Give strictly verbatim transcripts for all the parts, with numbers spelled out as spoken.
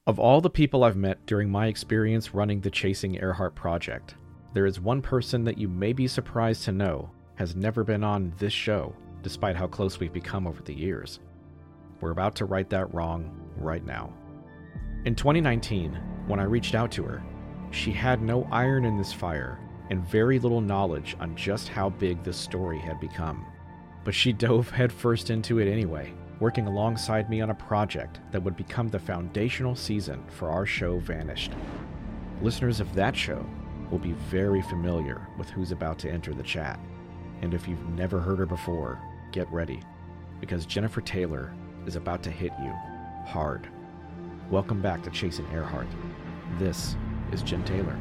Of all the people I've met during my experience running the Chasing Earhart project, there is one person that you may be surprised to know has never been on this show, despite how close we've become over the years. We're about to right that wrong right now. In twenty nineteen, when I reached out to her, she had no iron in this fire and very little knowledge on just how big this story had become. But she dove headfirst into it anyway, working alongside me on a project that would become the foundational season for our show Vanished. Listeners of that show will be very familiar with who's about to enter the chat. And if you've never heard her before, get ready, because Jennifer Taylor is about to hit you hard. Welcome back to Chasing Earhart. This is Jen Taylor.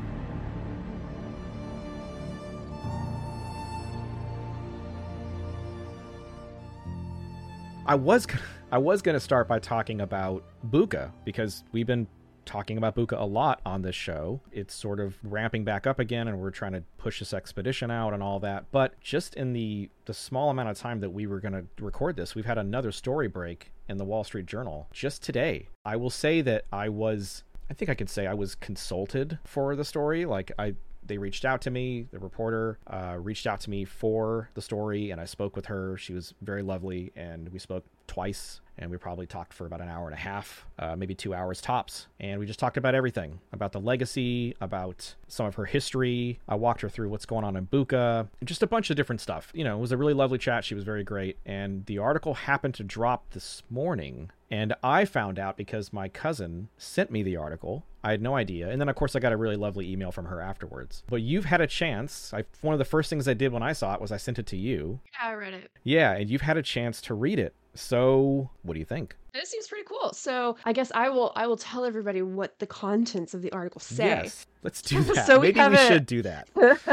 I was I was going to start by talking about Buka, because we've been talking about Buka a lot on this show. It's sort of ramping back up again, and we're trying to push this expedition out and all that. But just in the, the small amount of time that we were going to record this, we've had another story break in the Wall Street Journal just today. I will say that I was, I think I could say I was consulted for the story. Like I They reached out to me, the reporter uh, reached out to me for the story, and I spoke with her. She was very lovely, and we spoke twice, and we probably talked for about an hour and a half, uh, maybe two hours tops. And we just talked about everything, about the legacy, about some of her history. I walked her through what's going on in Buka, just a bunch of different stuff. You know, it was a really lovely chat. She was very great. And the article happened to drop this morning, and I found out because my cousin sent me the article. I had no idea. And then, of course, I got a really lovely email from her afterwards. But you've had a chance. I, one of the first things I did when I saw it was I sent it to you. Yeah, I read it. Yeah, and you've had a chance to read it. So what do you think? It seems pretty cool. So I guess I will I will tell everybody what the contents of the article say. Yes, let's do that. So we Maybe we a... should do that.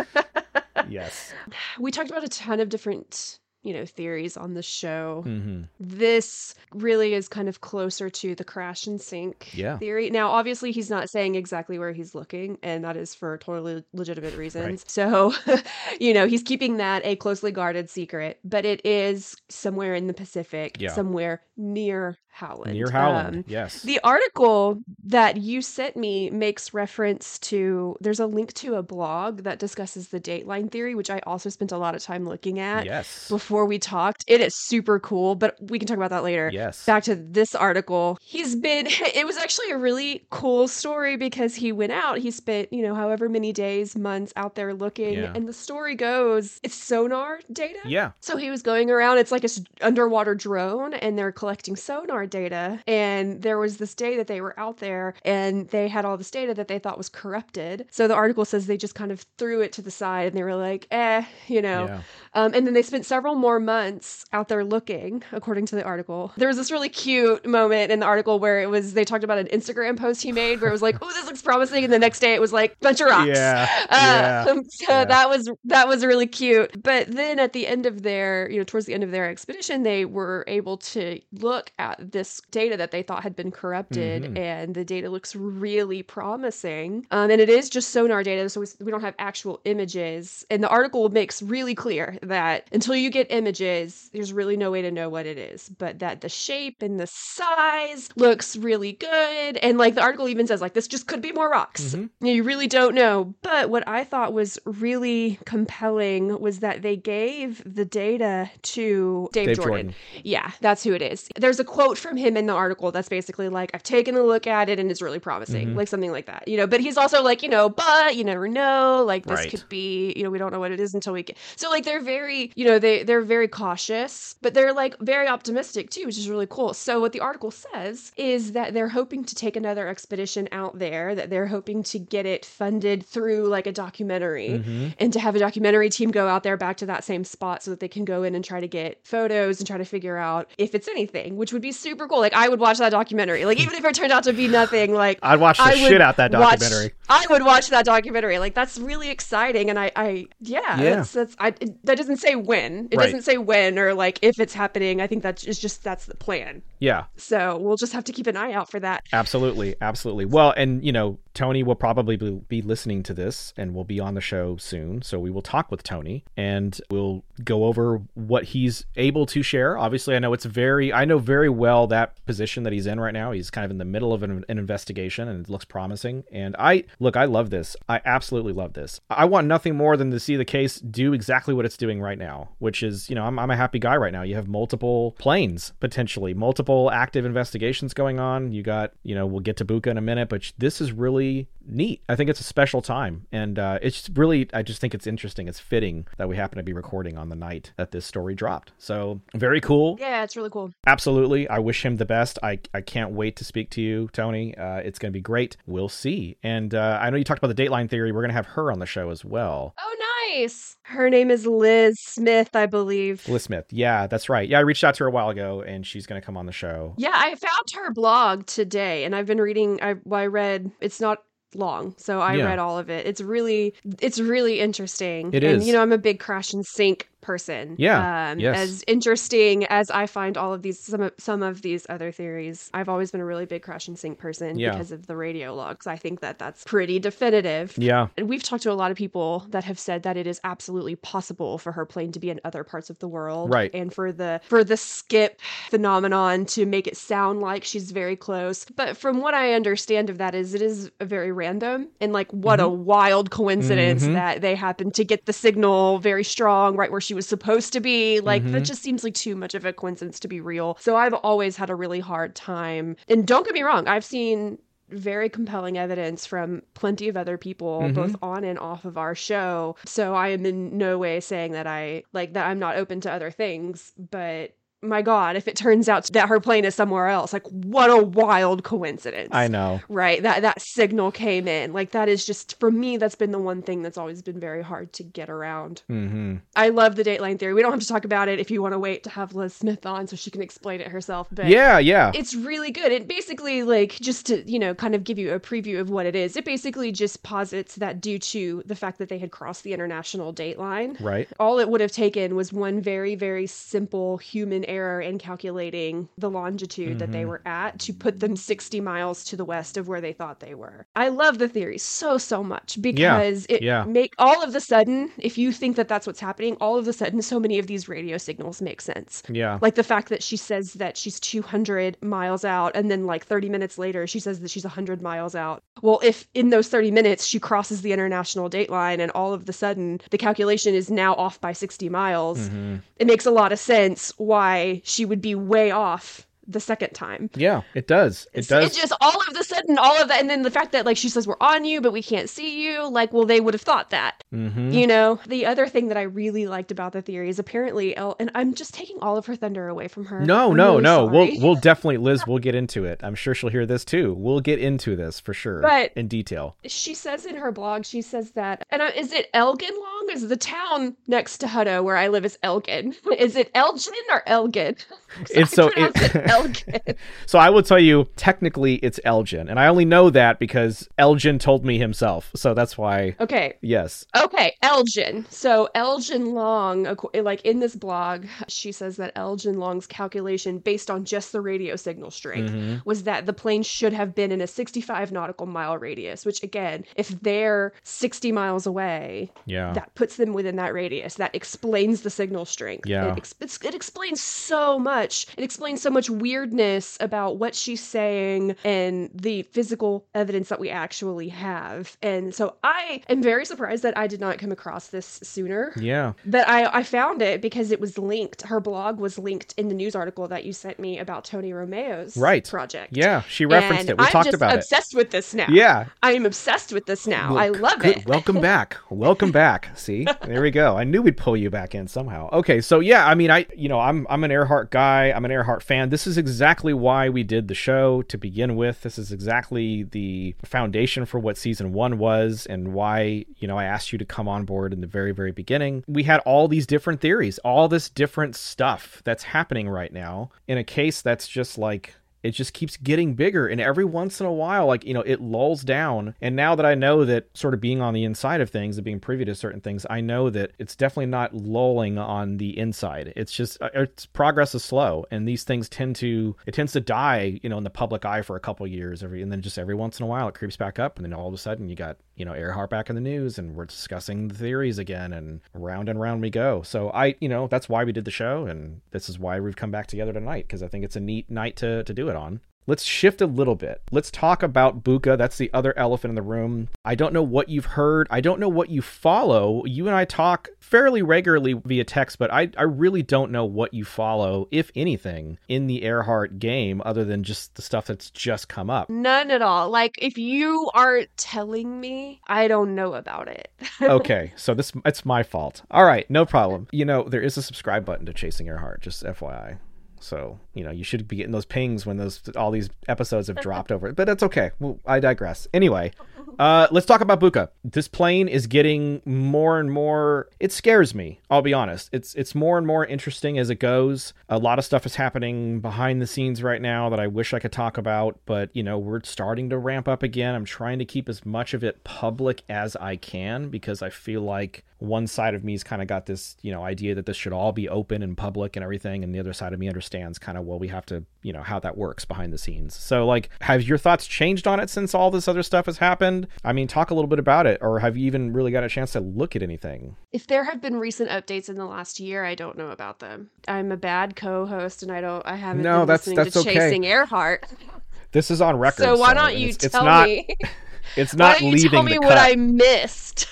Yes. We talked about a ton of different, you know, theories on the show. Mm-hmm. This really is kind of closer to the crash and sink yeah. theory. Now, obviously, he's not saying exactly where he's looking, and that is for totally legitimate reasons. Right. So, you know, he's keeping that a closely guarded secret, but it is somewhere in the Pacific, yeah. somewhere near Howland. Near Howland, um, yes. The article that you sent me makes reference to, there's a link to a blog that discusses the dateline theory, which I also spent a lot of time looking at yes. before we talked. It is super cool, but we can talk about that later. Yes. Back to this article. He's been, it was actually a really cool story because he went out, he spent, you know, however many days, months out there looking. Yeah. And the story goes, it's sonar data. Yeah. So he was going around, it's like a underwater drone, and they're collecting sonar data. And there was this day that they were out there and they had all this data that they thought was corrupted. So the article says they just kind of threw it to the side and they were like, eh, you know. Yeah. Um, and then they spent several more months out there looking, according to the article. There was this really cute moment in the article where it was, they talked about an Instagram post he made where it was like, oh, this looks promising. And the next day it was like, bunch of rocks. Yeah. Uh, yeah. So yeah. that was, that was really cute. But then at the end of their, you know, towards the end of their expedition, they were able to look at this data that they thought had been corrupted, mm-hmm. and the data looks really promising. Um, and it is just sonar data, so we, we don't have actual images. And the article makes really clear that until you get images, there's really no way to know what it is, but that the shape and the size looks really good. And like the article even says, like, this just could be more rocks. Mm-hmm. You know, you really don't know. But what I thought was really compelling was that they gave the data to Dave, Dave Jordan. Jordan. Yeah, that's who it is. There's a quote from him in the article that's basically like, I've taken a look at it and it's really promising, mm-hmm. like something like that, you know, but he's also like, you know, but you never know, like this right. could be, you know, we don't know what it is until we get, so like they're very, you know, they, they're very cautious, but they're like very optimistic too, which is really cool. So what the article says is that they're hoping to take another expedition out there, that they're hoping to get it funded through like a documentary mm-hmm. and to have a documentary team go out there back to that same spot so that they can go in and try to get photos and try to figure out if it's anything, which would be super cool. Like I would watch that documentary. Like even if it turned out to be nothing, like I'd watch the I shit out that documentary. Watch, I would watch that documentary. Like that's really exciting. And I, I yeah, yeah. that's, that's, I, it, that doesn't say when. It right. doesn't say when or like if it's happening. I think that's is just, that's the plan. Yeah. So we'll just have to keep an eye out for that. Absolutely. Absolutely. Well, and you know, Tony will probably be listening to this and will be on the show soon. So we will talk with Tony and we'll go over what he's able to share. Obviously, I know it's very, I know very well that position that he's in right now. He's kind of in the middle of an, an investigation and it looks promising. And I, look, I love this. I absolutely love this. I want nothing more than to see the case do exactly what it's doing right now, which is, you know, I'm, I'm a happy guy right now. You have multiple planes, potentially, multiple active investigations going on. You got, you know, we'll get to Buka in a minute, but this is really neat. I think it's a special time. And uh, it's really, I just think it's interesting. It's fitting that we happen to be recording on the night that this story dropped. So very cool. Yeah, it's really cool. Absolutely. I wish him the best. I, I can't wait to speak to you, Tony. Uh, it's going to be great. We'll see. And uh, I know you talked about the Dateline theory. We're going to have her on the show as well. Oh, nice. Her name is Liz Smith, I believe. Liz Smith. Yeah, that's right. Yeah, I reached out to her a while ago and she's going to come on the show. Yeah, I found her blog today and I've been reading, I, well, I read, it's not long, so I Yeah. read all of it. It's really, it's really interesting. It and, is. you know, I'm a big crash and sink person. Yeah, Um, yes. As interesting as I find all of these, some of, some of these other theories, I've always been a really big crash and sink person Yeah. because of the radio logs. I think that that's pretty definitive. Yeah. And we've talked to a lot of people that have said that it is absolutely possible for her plane to be in other parts of the world. Right. And for the for the skip phenomenon to make it sound like she's very close. But from what I understand of that is it is very random and like what a wild coincidence Mhm. that they happened to get the signal very strong right where she was supposed to be. Like that Mhm. just seems like too much of a coincidence to be real. So I've always had a really hard time. And don't get me wrong, I've seen very compelling evidence from plenty of other people, Mhm. both on and off of our show. So I am in no way saying that I like that I'm not open to other things, but my God, if it turns out that her plane is somewhere else, like what a wild coincidence. I know. Right. That that signal came in. Like that is just for me, that's been the one thing that's always been very hard to get around. Mm-hmm. I love the Dateline theory. We don't have to talk about it if you want to wait to have Liz Smith on so she can explain it herself. But Yeah, yeah. it's really good. It basically, like, just to, you know, kind of give you a preview of what it is, it basically just posits that due to the fact that they had crossed the international date line, Right. all it would have taken was one very, very simple human error in calculating the longitude that they Mhm. were at to put them sixty miles to the west of where they thought they were. I love the theory so, so much because it yeah. make all of the sudden, if you think that that's what's happening, all of a sudden, so many of these radio signals make sense. Yeah. Like the fact that she says that she's two hundred miles out, and then like thirty minutes later, she says that she's one hundred miles out. Well, if in those thirty minutes she crosses the international date line and all of the sudden the calculation is now off by sixty miles, Mhm. it makes a lot of sense why she would be way off the second time. Yeah, it does. It It's, does. it's just all of the sudden, all of that. And then the fact that like she says, we're on you, but we can't see you. Like, well, they would have thought that, Mm-hmm. you know? The other thing that I really liked about the theory is apparently, El- and I'm just taking all of her thunder away from her. No, I'm no, really no. We'll sorry. we'll definitely, Liz, we'll get into it. I'm sure she'll hear this too. We'll get into this for sure. But- in detail. She says in her blog, she says that, and uh, is it Elgin Long? Is the town next to Hutto where I live is Elgin? Is it Elgin or Elgin? It's so- I pronounce it- it Elgin. So I will tell you, technically it's Elgin. And I only know that because Elgin told me himself. So that's why, Okay. yes. Okay, Elgin. So Elgin Long, ac- like in this blog, she says that Elgin Long's calculation based on just the radio signal strength Mhm. was that the plane should have been in a sixty-five nautical mile radius, which again, if they're sixty miles away, Yeah. that puts them within that radius. That explains the signal strength. Yeah. It, ex- it's- it explains so much. It explains so much weirdness about what she's saying and the physical evidence that we actually have. And so I am very surprised that I did not come across this sooner. Yeah. But I, I found it because it was linked. Her blog was linked in the news article that you sent me about Tony Romeo's Right. project. Yeah. She referenced And it. We I'm talked just about it. obsessed with this now. Yeah. I am obsessed with this now. Well, I love good. it. Welcome back. Welcome back. See, there we go. I knew we'd pull you back in somehow. Okay, so yeah, I mean, I, you know, I'm, I'm an Earhart guy. I'm an Earhart fan. This is exactly why we did the show to begin with. This is exactly the foundation for what season one was, and why, you know, I asked you to come on board in the very, very beginning. We had all these different theories, all this different stuff that's happening right now in a case that's just like It just keeps getting bigger. And every once in a while, like, you know, it lulls down. And now that I know that sort of being on the inside of things and being privy to certain things, I know that it's definitely not lulling on the inside. It's just, it's progress is slow. And these things tend to, it tends to die, you know, in the public eye for a couple of years. Every, and then just every once in a while, it creeps back up. And then all of a sudden you got, you know, Earhart back in the news and we're discussing the theories again, and round and round we go. So I, you know, that's why we did the show. And this is why we've come back together tonight, because I think it's a neat night to, to do it on. Let's shift a little bit. Let's talk about Buka. That's the other elephant in the room. I don't know what you've heard. I don't know what you follow. You and I talk fairly regularly via text, but I, I really don't know what you follow, if anything, in the Earhart game other than just the stuff that's just come up. None at all. Like, if you aren't telling me, I don't know about it. Okay, so this it's my fault. All right, no problem. You know, there is a subscribe button to Chasing Earhart, just F Y I. So, you know, you should be getting those pings when those all these episodes have dropped over. But that's okay. Well, I digress. Anyway, uh, let's talk about Buka. This plane is getting more and more... It scares me, I'll be honest. It's it's more and more interesting as it goes. A lot of stuff is happening behind the scenes right now that I wish I could talk about. But, you know, we're starting to ramp up again. I'm trying to keep as much of it public as I can because I feel like one side of me's kind of got this, you know, idea that this should all be open and public and everything. And the other side of me understands kind of, well, we have to, you know, how that works behind the scenes. So, like, have your thoughts changed on it since all this other stuff has happened? I mean, talk a little bit about it, or have you even really got a chance to look at anything? If there have been recent updates in the last year, I don't know about them. I'm a bad co-host and I don't, I haven't no, been that's, listening that's to okay. Chasing Earhart. This is on record. So why so, don't you it's, tell it's not, me? It's not why don't you leaving tell me the what cut. I missed?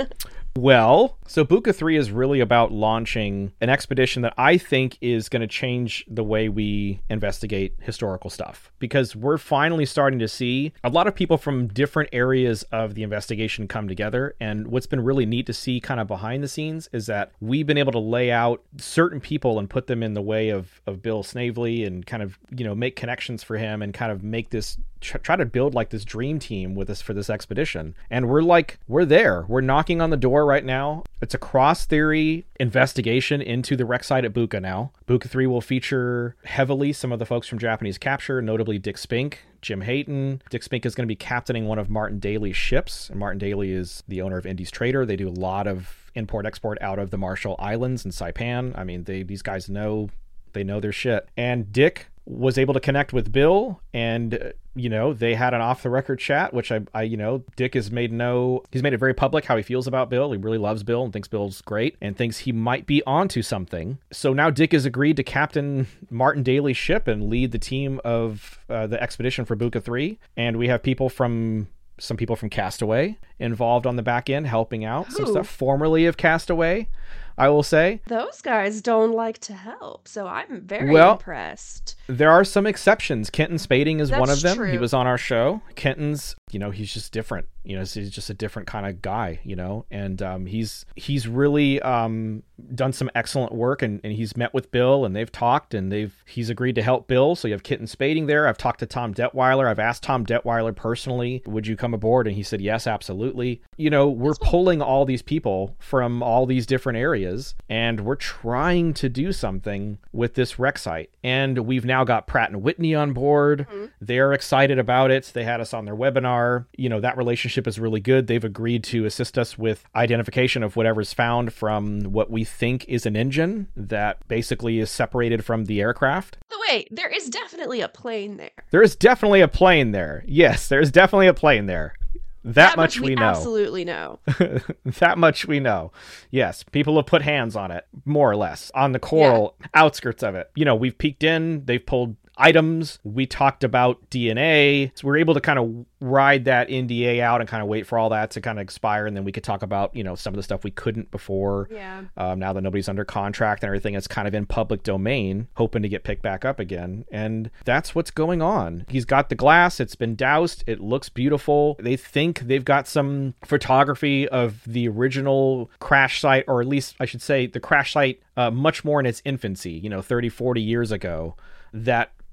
Well, so Buka three is really about launching an expedition that I think is going to change the way we investigate historical stuff, because we're finally starting to see a lot of people from different areas of the investigation come together. And what's been really neat to see kind of behind the scenes is that we've been able to lay out certain people and put them in the way of, of Bill Snavely and kind of, you know, make connections for him and kind of make this try to build like this dream team with us for this expedition. And we're like, we're there. We're knocking on the door right now. It's a cross theory investigation into the wreck site at Buka now. Buka three will feature heavily some of the folks from Japanese Capture, notably Dick Spink, Jim Hayton. Dick Spink is going to be captaining one of Martin Daly's ships. And Martin Daly is the owner of Indies Trader. They do a lot of import-export out of the Marshall Islands and Saipan. I mean, they these guys know, they know their shit. And Dick was able to connect with Bill, and uh, you know, they had an off-the-record chat, which I, I, you know, Dick has made no, he's made it very public how he feels about Bill. He really loves Bill and thinks Bill's great and thinks he might be onto something. So now Dick has agreed to captain Martin Daly's ship and lead the team of uh, the expedition for Buka three. And we have people from, some people from Castaway involved on the back end helping out. Some Ooh. stuff formerly of Castaway, I will say. Those guys don't like to help, so I'm very well, impressed. There are some exceptions. Kenton Spading is That's one of them. true. He was on our show. Kenton's, you know, he's just different. You know, he's just a different kind of guy, you know, and um, he's he's really um, done some excellent work, and, and he's met with Bill, and they've talked, and they've he's agreed to help Bill. So you have Kenton Spading there. I've talked to Tom Detweiler. I've asked Tom Detweiler personally, would you come aboard? And he said, yes, absolutely. You know, we're pulling all these people from all these different areas, and we're trying to do something with this wreck site. And we've now got Pratt and Whitney on board. Mm-hmm. They're excited about it. They had us on their webinar. You know, that relationship is really good. They've agreed to assist us with identification of whatever's found from what we think is an engine that basically is separated from the aircraft. By the way, there is definitely a plane there. There is definitely a plane there. Yes, there is definitely a plane there. That, that much, much we, we know. Absolutely know. That much we know. Yes, people have put hands on it, more or less, on the coral yeah. outskirts of it. You know, we've peeked in, they've pulled items. We talked about D N A. So we're able to kind of ride that N D A out and kind of wait for all that to kind of expire. And then we could talk about, you know, some of the stuff we couldn't before. Yeah. Um, now that nobody's under contract and everything is kind of in public domain, hoping to get picked back up again. And that's what's going on. He's got the glass. It's been doused. It looks beautiful. They think they've got some photography of the original crash site, or at least I should say the crash site uh, much more in its infancy, you know, thirty, forty years ago, that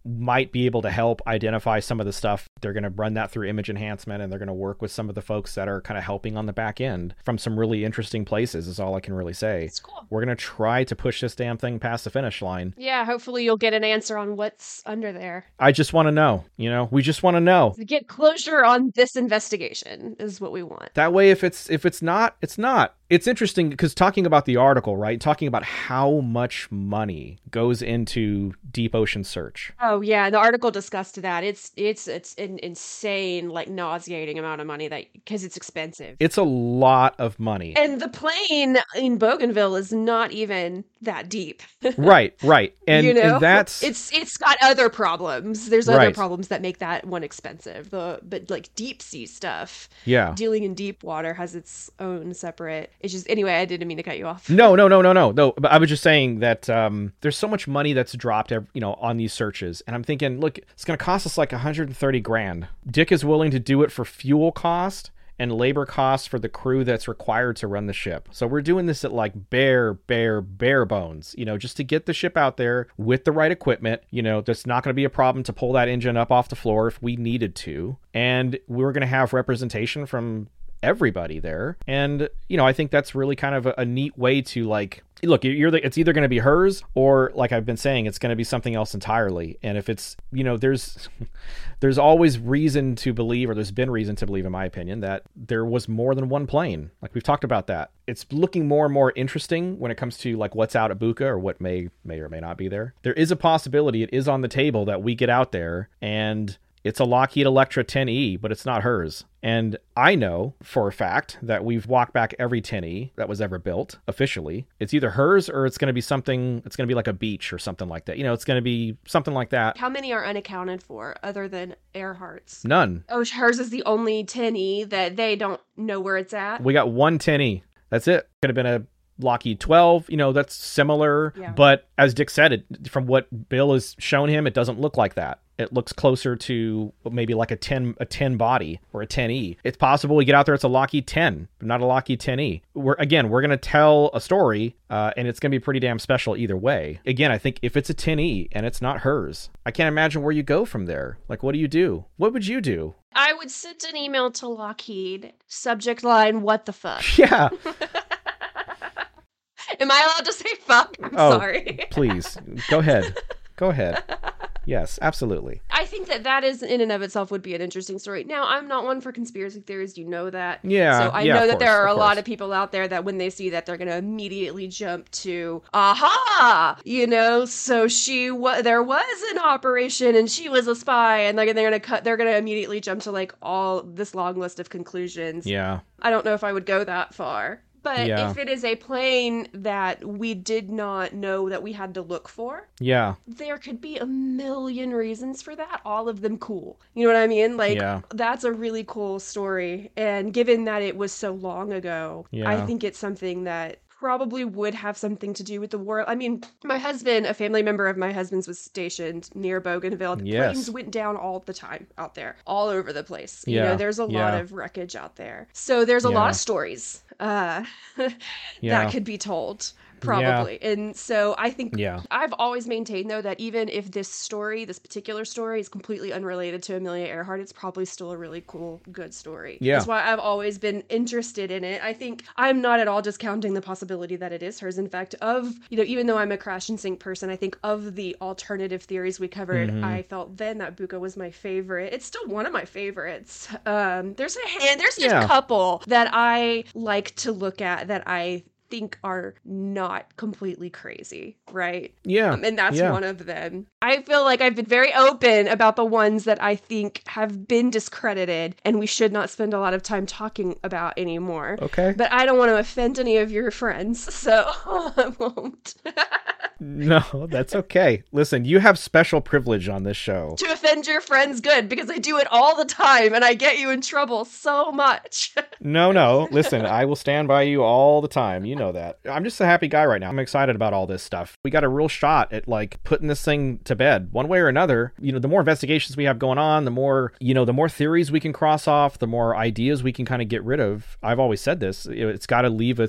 might be able to help identify some of the stuff. They're going to run that through image enhancement, and they're going to work with some of the folks that are kind of helping on the back end from some really interesting places, is all I can really say. That's cool. We're going to try to push this damn thing past the finish line. Yeah, hopefully you'll get an answer on what's under there. I just want to know, you know, we just want to know. Get closure on this investigation is what we want. That way, if it's if it's not, it's not. It's interesting because talking about the article, right? Talking about how much money goes into deep ocean search. Oh yeah, the article discussed that. It's it's it's an insane, like nauseating amount of money that because it's expensive. It's a lot of money. And the plane in Bougainville is not even that deep. Right, right. And, you know? and that's it's it's got other problems. There's other Right. problems that make that one expensive. The but like deep sea stuff. yeah. Dealing in deep water has its own separate. It's just anyway. I didn't mean to cut you off. No, no, no, no, no, no. But I was just saying that um, there's so much money that's dropped, ev- you know, on these searches, and I'm thinking, look, it's going to cost us like one hundred thirty grand. Dick is willing to do it for fuel cost and labor costs for the crew that's required to run the ship. So we're doing this at like bare, bare, bare bones, you know, just to get the ship out there with the right equipment. You know, that's not going to be a problem to pull that engine up off the floor if we needed to, and we're going to have representation from everybody there. And you know, I think that's really kind of a, a neat way to like, look, you're the, it's either going to be hers or, like I've been saying, it's going to be something else entirely. And if it's, you know, there's there's always reason to believe, or there's been reason to believe, in my opinion, that there was more than one plane. Like we've talked about that. It's looking more and more interesting when it comes to like what's out at Buka or what may may or may not be there. There is a possibility, it is on the table, that we get out there and it's a Lockheed Electra ten E, but it's not hers. And I know for a fact that we've walked back every ten E that was ever built officially. It's either hers or it's going to be something, it's going to be like a Beech or something like that. You know, it's going to be something like that. How many are unaccounted for other than Earhart's? None. Oh, hers is the only ten E that they don't know where it's at. We got one ten E. That's it. Could have been a Lockheed twelve, you know, that's similar. Yeah. But as Dick said, it, from what Bill has shown him, it doesn't look like that. It looks closer to maybe like a ten a ten body or a ten E. It's possible we get out there, it's a Lockheed ten, but not a Lockheed ten E. We're again, we're going to tell a story, uh, and it's going to be pretty damn special either way. Again, I think if it's a ten E and it's not hers, I can't imagine where you go from there. Like, what do you do? What would you do? I would send an email to Lockheed, subject line, what the fuck? Yeah. Am I allowed to say fuck? I'm Oh, sorry. Please, go ahead. Go ahead. Yes, absolutely. I think that that is, in and of itself, would be an interesting story. Now, I'm not one for conspiracy theories. You know that. Yeah, So I yeah, know of that there course, are a of lot course. of people out there that when they see that, they're going to immediately jump to, aha! You know, so she wa- there was an operation and she was a spy, and they're, they're going to cut, they're going to immediately jump to like all this long list of conclusions. Yeah. I don't know if I would go that far. But Yeah. if it is a plane that we did not know that we had to look for, Yeah. there could be a million reasons for that, all of them cool. You know what I mean? Like, Yeah. that's a really cool story. And given that it was so long ago, Yeah. I think it's something that probably would have something to do with the war. I mean, my husband, a family member of my husband's, was stationed near Bougainville. The Yes. planes went down all the time out there, all over the place. You Yeah. know, there's a lot Yeah. of wreckage out there. So there's a lot Yeah. of stories uh, Yeah. that could be told. Probably. And so I think Yeah. I've always maintained, though, that even if this story, this particular story, is completely unrelated to Amelia Earhart, it's probably still a really cool, good story. Yeah. That's why I've always been interested in it. I think I'm not at all discounting the possibility that it is hers. In fact, of, you know, even though I'm a crash and sink person, I think of the alternative theories we covered, Mhm. I felt then that Buka was my favorite. It's still one of my favorites. Um, there's a hand, there's Yeah. a couple that I like to look at that I think are not completely crazy, right? Yeah. Um, and that's yeah. one of them. I feel like I've been very open about the ones that I think have been discredited and we should not spend a lot of time talking about anymore. Okay. But I don't want to offend any of your friends, so I won't. No, that's okay. Listen, you have special privilege on this show. To offend your friends, good, because I do it all the time and I get you in trouble so much. No, no. Listen, I will stand by you all the time. You know that. I'm just a happy guy right now. I'm excited about all this stuff. We got a real shot at like putting this thing to bed one way or another. You know, the more investigations we have going on, the more, you know, the more theories we can cross off, the more ideas we can kind of get rid of. I've always said this. It's got to leave us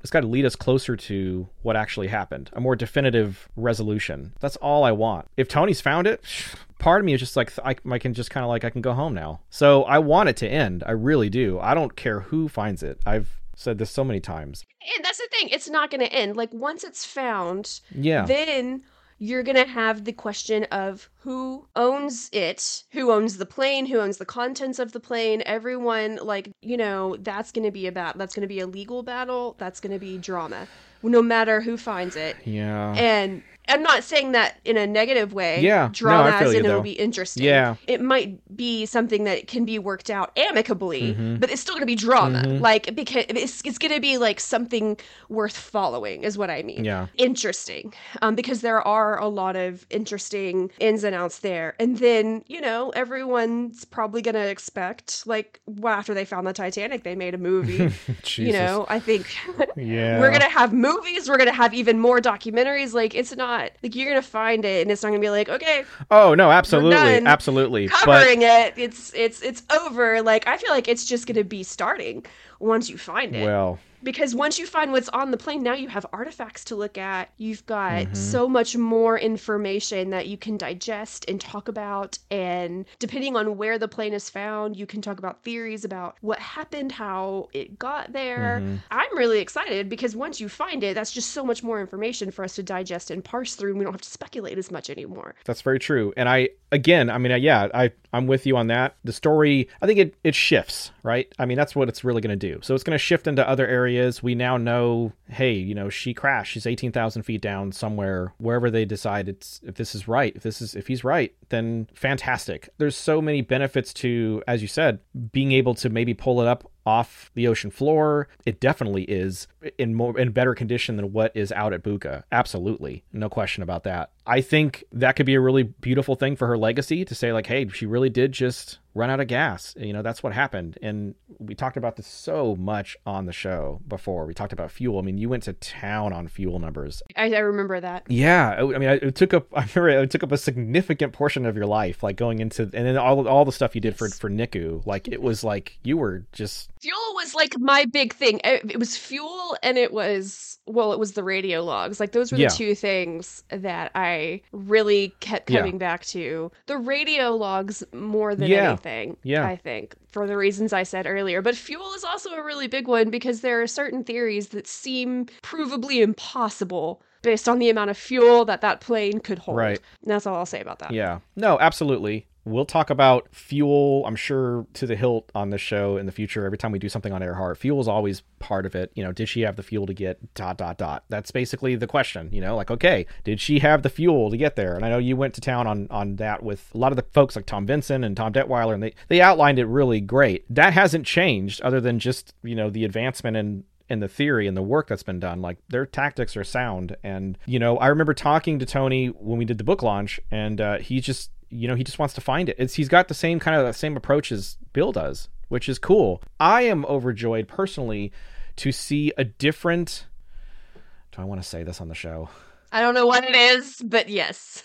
It's got to lead us closer to what actually happened, a more definitive resolution. That's all I want. If Tony's found it, part of me is just like, I, I can just kind of like, I can go home now. So I want it to end. I really do. I don't care who finds it. I've said this so many times. And that's the thing. It's not going to end. Like, once it's found, yeah, then you're going to have the question of who owns it, who owns the plane, who owns the contents of the plane. Everyone, like, you know, that's going to be about, that's going to be a legal battle. That's going to be drama, no matter who finds it. Yeah. And I'm not saying that in a negative way. Yeah. Drama no, I feel as you, in though. it'll be interesting. Yeah. It might be something that can be worked out amicably, mm-hmm. but it's still going to be drama. Mm-hmm. Like, because it's, it's going to be like something worth following is what I mean. Yeah. Interesting. Um, because there are a lot of interesting ins and outs there. And then, you know, everyone's probably going to expect, like, well, after they found the Titanic, they made a movie. You know, I think yeah. we're going to have movies. We're going to have even more documentaries. Like, it's not, like, you're going to find it and it's not going to be like, okay. Oh, no, absolutely. done Absolutely. Covering but... it. It's, it's, it's over. Like, I feel like it's just going to be starting once you find it. Well, because once you find what's on the plane, now you have artifacts to look at. You've got mm-hmm. so much more information that you can digest and talk about. And depending on where the plane is found, you can talk about theories about what happened, how it got there. Mm-hmm. I'm really excited because once you find it, that's just so much more information for us to digest and parse through. And we don't have to speculate as much anymore. That's very true. And I, again, I mean, yeah, I, I'm with you on that. The story, I think it, it shifts, right? I mean, that's what it's really going to do. So it's going to shift into other areas. We now know, hey, you know, she crashed. She's eighteen thousand feet down somewhere, wherever they decide it's, if this is right, if this is, if he's right, then fantastic. There's so many benefits to, as you said, being able to maybe pull it up off the ocean floor. It definitely is in more in better condition than what is out at Buka. Absolutely. No question about that. I think that could be a really beautiful thing for her legacy to say, like, hey, she really did just run out of gas. You know, that's what happened. And we talked about this so much on the show before. We talked about fuel. I mean, you went to town on fuel numbers. I, I remember that. Yeah. I mean, it took up, I remember it took up a significant portion of your life, like going into, and then all, all the stuff you did for, for Niku. Like, it was like, you were just... Fuel was like my big thing. It, it was fuel and it was, well, it was the radio logs. Like, those were the Yeah. two things that I really kept coming Yeah. back to. The radio logs more than Yeah. anything, Yeah. I think, for the reasons I said earlier. But fuel is also a really big one because there are certain theories that seem provably impossible based on the amount of fuel that that plane could hold. Right. And that's all I'll say about that. Yeah. No, absolutely. We'll talk about fuel, I'm sure, to the hilt on this show in the future. Every time we do something on Earhart, fuel is always part of it. You know, did she have the fuel to get dot, dot, dot? That's basically the question, you know, like, okay, did she have the fuel to get there? And I know you went to town on, on that with a lot of the folks like Tom Vinson and Tom Detweiler, and they, they outlined it really great. That hasn't changed other than just, you know, the advancement in and the theory and the work that's been done. Like, their tactics are sound. And, you know, I remember talking to Tony when we did the book launch, and uh, he just, you know, he just wants to find it. It's, he's got the same kind of the same approach as Bill does, which is cool. I am overjoyed personally to see a different, do I want to say this on the show? I don't know what it is, but yes.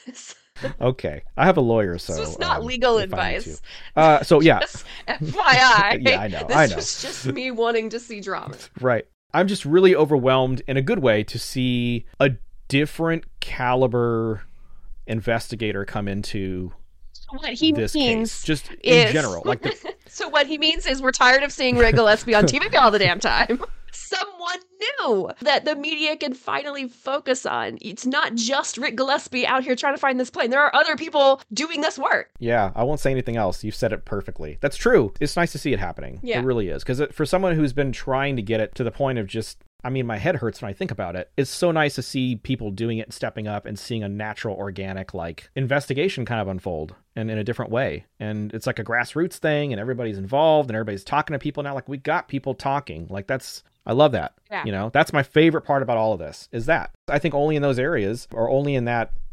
Okay. I have a lawyer, so This was not um, legal if I need advice. to. Uh, so yeah. Just F Y I. Yeah, I know, This I know. was just me wanting to see drama. Right. I'm just really overwhelmed in a good way to see a different caliber investigator come into What he this means case, just in is- general. Like, the, So what he means is we're tired of seeing Rick Gillespie on T V all the damn time. Someone new that the media can finally focus on. It's not just Rick Gillespie out here trying to find this plane. There are other people doing this work. yeah, I won't say anything else. You've said it perfectly. That's true. It's nice to see it happening. Yeah. It really is. Because for someone who's been trying to get it to the point of just, I mean, my head hurts when I think about it. It's so nice to see people doing it and stepping up and seeing a natural, organic, like, investigation kind of unfold and in a different way. And it's like a grassroots thing and everybody's involved and everybody's talking to people now. Like, we got people talking. Like, that's, I love that. Yeah. You know, that's my favorite part about all of this is that I think only in those areas or only in that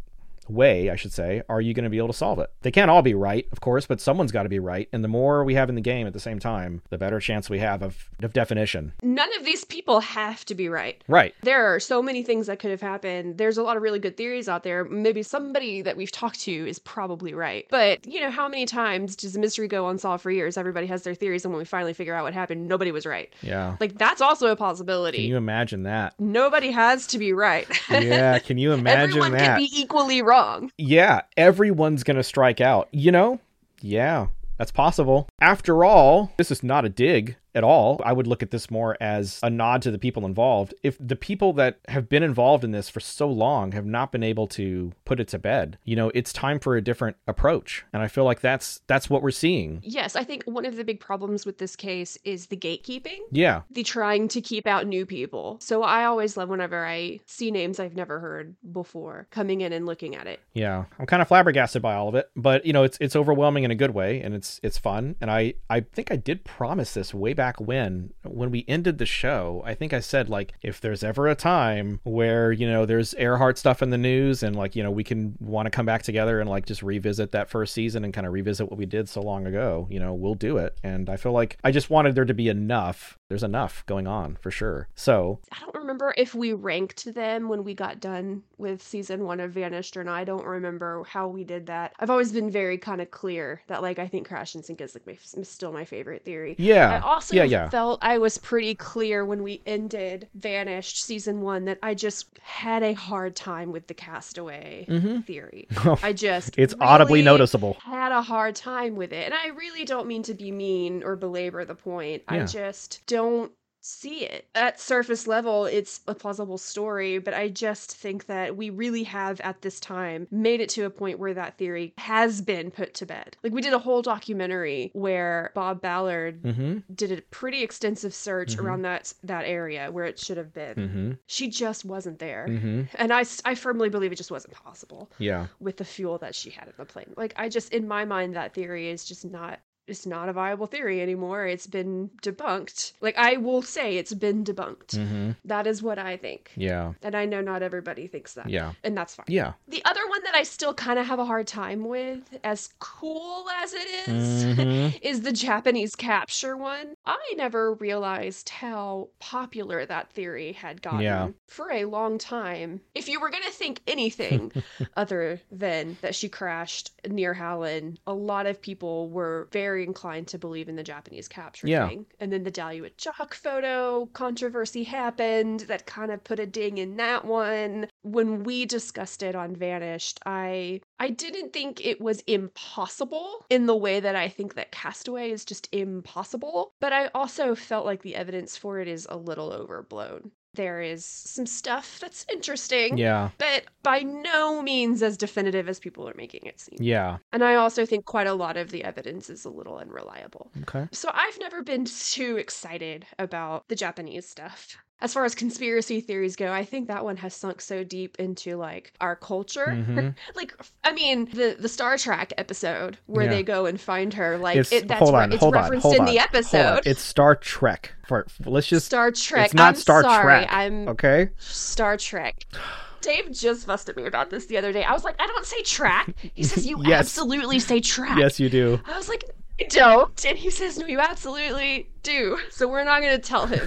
way, I should say, are you going to be able to solve it? They can't all be right, of course, but someone's got to be right. And the more we have in the game at the same time, the better chance we have of, of definition. None of these people have to be right. Right. There are so many things that could have happened. There's a lot of really good theories out there. Maybe somebody that we've talked to is probably right. But, you know, how many times does a mystery go unsolved for years? Everybody has their theories, and when we finally figure out what happened, nobody was right. Yeah. Like, that's also a possibility. Can you imagine that? Nobody has to be right. Yeah, can you imagine Everyone that? can be equally wrong. Yeah, everyone's going to strike out. You know? Yeah, that's possible. After all, this is not a dig at all. I would look at this more as a nod to the people involved. If the people that have been involved in this for so long have not been able to put it to bed, you know, it's time for a different approach. And I feel like that's that's what we're seeing. Yes, I think one of the big problems with this case is the gatekeeping. Yeah. The trying to keep out new people. So I always love whenever I see names I've never heard before coming in and looking at it. Yeah. I'm kind of flabbergasted by all of it, but you know, it's it's overwhelming in a good way, and it's it's fun. And I I think I did promise this way back when when we ended the show. I think I said, like, if there's ever a time where, you know, there's Earhart stuff in the news and, like, you know, we can want to come back together and, like, just revisit that first season and kind of revisit what we did so long ago, you know, we'll do it. And I feel like I just wanted there to be enough. There's enough going on for sure. So I don't remember if we ranked them when we got done with season one of Vanished or not. I don't remember how we did that. I've always been very kind of clear that, like, I think Crash and Sink is, like, my, still my favorite theory. Yeah. I also yeah, yeah. felt I was pretty clear when we ended Vanished season one that I just had a hard time with the Castaway mm-hmm. theory. I just it's really audibly noticeable. Had a hard time with it. And I really don't mean to be mean or belabor the point. Yeah. I just don't see it. At surface level, it's a plausible story, but I just think that we really have, at this time, made it to a point where that theory has been put to bed. Like, we did a whole documentary where Bob Ballard mm-hmm. did a pretty extensive search mm-hmm. around that that area where it should have been. Mm-hmm. She just wasn't there. Mm-hmm. And I, I firmly believe it just wasn't possible. Yeah. With the fuel that she had in the plane. Like, I just, in my mind, that theory is just not It's not a viable theory anymore. It's been debunked. Like, I will say it's been debunked. Mm-hmm. That is what I think. Yeah. And I know not everybody thinks that. Yeah. And that's fine. Yeah. The other one that I still kind of have a hard time with, as cool as it is, mm-hmm. is the Japanese capture one. I never realized how popular that theory had gotten Yeah. for a long time. If you were going to think anything other than that she crashed near Howland, a lot of people were very inclined to believe in the Japanese capture Yeah. thing. And then the Daluit Jock photo controversy happened that kind of put a ding in that one. When we discussed it on Vanished, I I didn't think it was impossible in the way that I think that Castaway is just impossible, but I also felt like the evidence for it is a little overblown. There is some stuff that's interesting, Yeah. but by no means as definitive as people are making it seem. Yeah. And I also think quite a lot of the evidence is a little unreliable. Okay. So I've never been too excited about the Japanese stuff. As far as conspiracy theories go, I think that one has sunk so deep into, like, our culture. Mm-hmm. Like, I mean, the the Star Trek episode where Yeah. they go and find her, like, It's, it, that's hold re- on, it's hold on, referenced hold in on, the hold on. episode. It's Star Trek. For let's just Star Trek. It's not I'm Star sorry. Trek. I'm okay. Star Trek. Dave just fussed at me about this the other day. I was like, I don't say track. He says, you Yes. absolutely say track. Yes, you do. I was like, I don't. And he says, no, you absolutely do. So we're not going to tell him.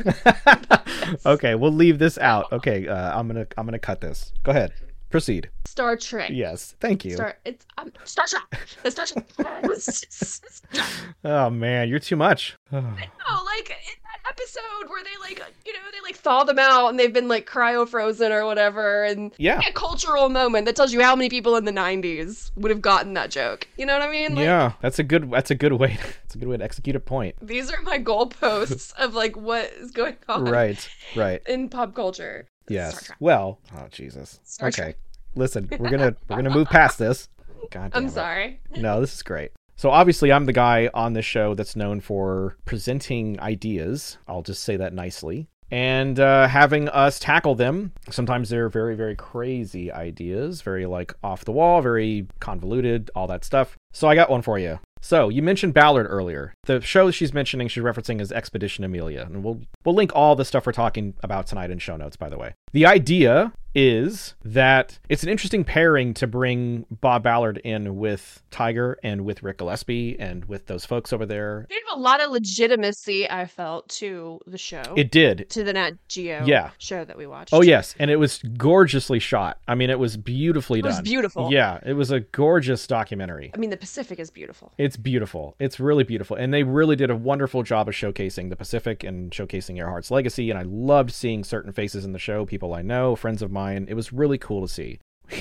Okay, we'll leave this out. Okay, uh, I'm gonna I'm gonna cut this. Go ahead. Proceed. Star Trek. Yes, thank you. Star. It's um, Star Trek. The Star Trek. Oh man, you're too much. No, like in that episode where they like, you know, they like thaw them out and they've been like cryo frozen or whatever, and Yeah. a cultural moment that tells you how many people in the nineties would have gotten that joke. You know what I mean? Like, Yeah, that's a good that's a good way. That's a good way to execute a point. these are my goalposts of like what is going on Right. Right. in pop culture. Star Yes. Trek. Well, oh Jesus. Star Okay. Trek. Listen, we're gonna we're gonna move past this. God damn I'm it. sorry. No, this is great. So obviously I'm the guy on this show that's known for presenting ideas. I'll just say that nicely. And uh, having us tackle them. Sometimes they're very, very crazy ideas, very like off the wall, very convoluted, all that stuff. So I got one for you. So you mentioned Ballard earlier. The show she's mentioning, she's referencing is Expedition Amelia. And we'll we'll link all the stuff we're talking about tonight in show notes, by the way. The idea is that it's an interesting pairing to bring Bob Ballard in with Tiger and with Rick Gillespie and with those folks over there. They have a lot of legitimacy, I felt, to the show. It did. To the Nat Geo yeah. show that we watched. Oh, yes. And it was gorgeously shot. I mean, it was beautifully it done. It was beautiful. Yeah. It was a gorgeous documentary. I mean, the Pacific is beautiful. It's beautiful. It's really beautiful. And they really did a wonderful job of showcasing the Pacific and showcasing Earhart's legacy. And I loved seeing certain faces in the show, people I know, friends of mine. It was really cool to see.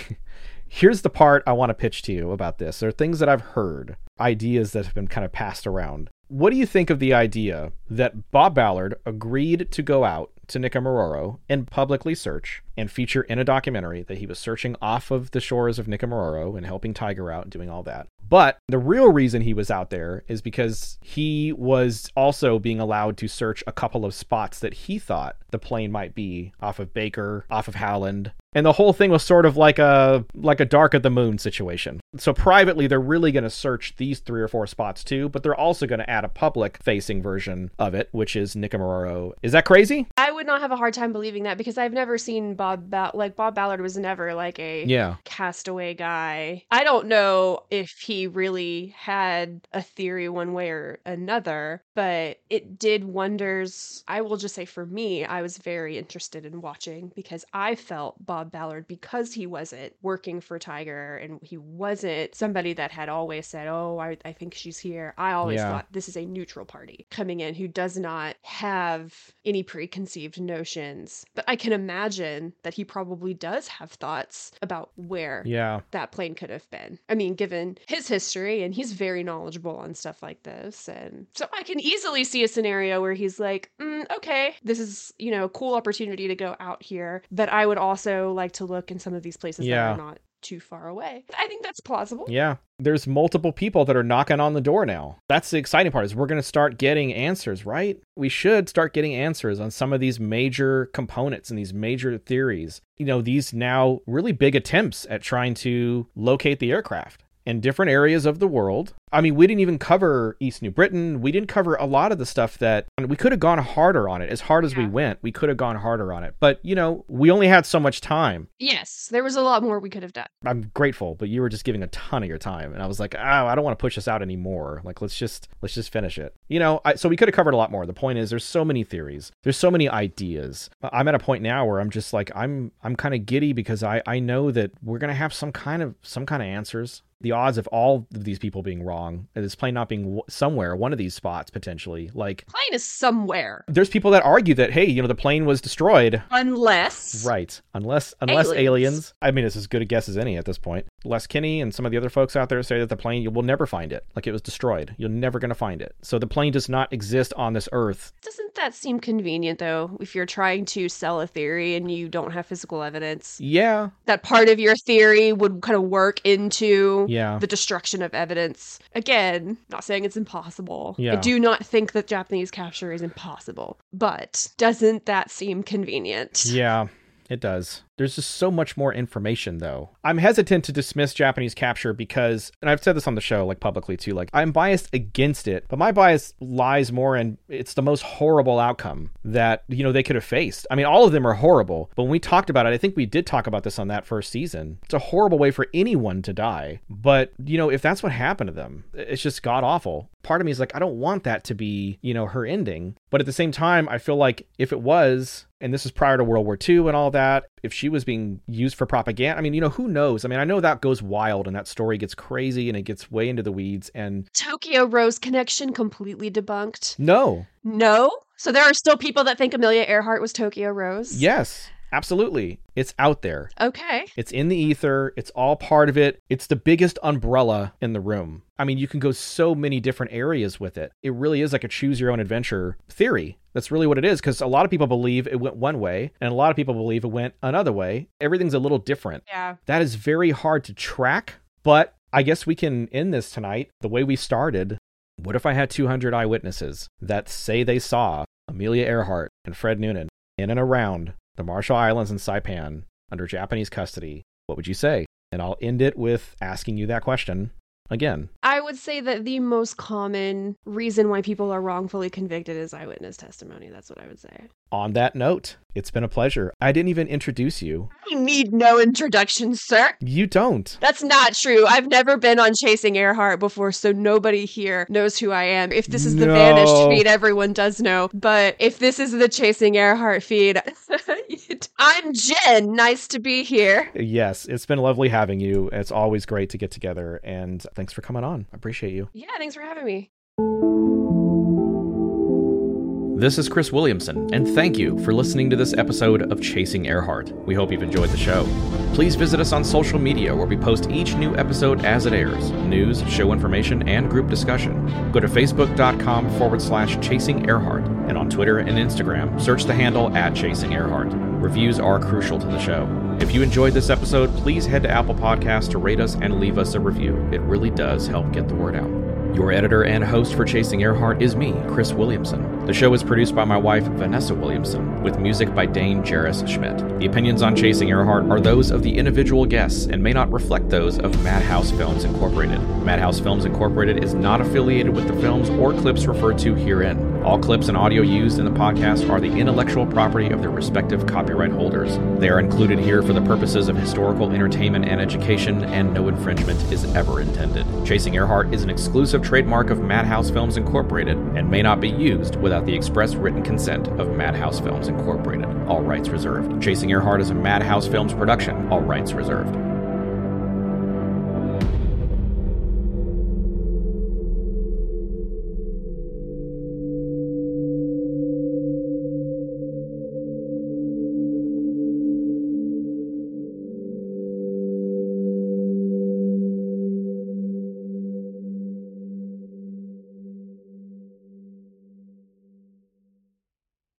Here's the part I want to pitch to you about this. There are things that I've heard, ideas that have been kind of passed around. What do you think of the idea that Bob Ballard agreed to go out to Nikamororo and publicly search and feature in a documentary that he was searching off of the shores of Nikamororo and helping Tiger out and doing all that? But the real reason he was out there is because he was also being allowed to search a couple of spots that he thought the plane might be off of Baker, off of Howland. And the whole thing was sort of like a like a Dark of the Moon situation. So privately, they're really going to search these three or four spots too, but they're also going to add a public-facing version of it, which is Nikamororo. Is that crazy? I would not have a hard time believing that because I've never seen Bob ba- like Bob Ballard was never like a yeah. castaway guy. I don't know if he really had a theory one way or another, but it did wonders. I will just say for me, I was very interested in watching because I felt Bob Ballard, because he wasn't working for Tiger and he wasn't somebody that had always said, oh, I, I think she's here. I always yeah. thought this is a neutral party coming in who does not have any preconceived notions. But I can imagine that he probably does have thoughts about where yeah. that plane could have been. I mean, given his history, and he's very knowledgeable on stuff like this. And so I can easily see a scenario where he's like, mm, okay, this is, you know, a cool opportunity to go out here. But I would also like to look in some of these places yeah. that are not too far away. I think that's plausible. Yeah. There's multiple people that are knocking on the door now. That's the exciting part, is we're going to start getting answers, right? We should start getting answers on some of these major components and these major theories. You know, these now really big attempts at trying to locate the aircraft in different areas of the world. I mean, we didn't even cover East New Britain. We didn't cover a lot of the stuff that we could have gone harder on it. As hard as yeah. we went, we could have gone harder on it. But, you know, we only had so much time. Yes, there was a lot more we could have done. I'm grateful, but you were just giving a ton of your time. And I was like, oh, I don't want to push this out anymore. Like, let's just let's just finish it. You know, I, so we could have covered a lot more. The point is, there's so many theories. There's so many ideas. I'm at a point now where I'm just like, I'm I'm kind of giddy because I, I know that we're going to have some kind of some kind of answers. The odds of all of these people being wrong, and this plane not being w- somewhere, one of these spots potentially, like plane is somewhere. There's people that argue that, hey, you know, the plane was destroyed. Unless. Right. Unless, unless aliens. aliens. I mean, it's as good a guess as any at this point. Les Kinney and some of the other folks out there say that the plane, you will never find it. Like, it was destroyed. You're never going to find it. So the plane does not exist on this earth. Doesn't that seem convenient, though, if you're trying to sell a theory and you don't have physical evidence? Yeah. That part of your theory would kind of work into yeah. the destruction of evidence. Again, not saying it's impossible. Yeah. I do not think that Japanese capture is impossible. But doesn't that seem convenient? Yeah, it does. There's just so much more information, though. I'm hesitant to dismiss Japanese capture because, and I've said this on the show, like publicly too, like I'm biased against it, but my bias lies more in it's the most horrible outcome that, you know, they could have faced. I mean, all of them are horrible, but when we talked about it, I think we did talk about this on that first season. It's a horrible way for anyone to die. But, you know, if that's what happened to them, it's just god awful. Part of me is like, I don't want that to be, you know, her ending. But at the same time, I feel like if it was, and this is prior to World War Two and all that, if she was being used for propaganda, I mean, you know, who knows? I mean, I know that goes wild and that story gets crazy and it gets way into the weeds. And Tokyo Rose connection completely debunked. No. No? So there are still people that think Amelia Earhart was Tokyo Rose? Yes. Absolutely. It's out there. Okay. It's in the ether. It's all part of it. It's the biggest umbrella in the room. I mean, you can go so many different areas with it. It really is like a choose your own adventure theory. That's really what it is, because a lot of people believe it went one way and a lot of people believe it went another way. Everything's a little different. Yeah. That is very hard to track, but I guess we can end this tonight the way we started. What if I had two hundred eyewitnesses that say they saw Amelia Earhart and Fred Noonan in and around the Marshall Islands and Saipan under Japanese custody? What would you say? And I'll end it with asking you that question. again. I would say that the most common reason why people are wrongfully convicted is eyewitness testimony. That's what I would say. On that note, it's been a pleasure. I didn't even introduce you. I need no introduction, sir. You don't. That's not true. I've never been on Chasing Earhart before, so nobody here knows who I am. If this is the No. Vanished feed, everyone does know. But if this is the Chasing Earhart feed, I'm Jen. Nice to be here. Yes, it's been lovely having you. It's always great to get together, and thanks for coming on. I appreciate you. Yeah, thanks for having me. This is Chris Williamson, and thank you for listening to this episode of Chasing Earhart. We hope you've enjoyed the show. Please visit us on social media where we post each new episode as it airs. News, show information, and group discussion. Go to facebook.com forward slash Chasing Earhart, and on Twitter and Instagram, search the handle at Chasing Earhart. Reviews are crucial to the show. If you enjoyed this episode, please head to Apple Podcasts to rate us and leave us a review. It really does help get the word out. Your editor and host for Chasing Earhart is me, Chris Williamson. The show is produced by my wife, Vanessa Williamson, with music by Dane Jarris Schmidt. The opinions on Chasing Earhart are those of the individual guests and may not reflect those of Madhouse Films Incorporated. Madhouse Films Incorporated is not affiliated with the films or clips referred to herein. All clips and audio used in the podcast are the intellectual property of their respective copyright holders. They are included here for the purposes of historical entertainment and education, and no infringement is ever intended. Chasing Earhart is an exclusive trademark of Madhouse Films Incorporated and may not be used without the express written consent of Madhouse Films Incorporated. All rights reserved. Chasing Earhart is a Madhouse Films production. All rights reserved.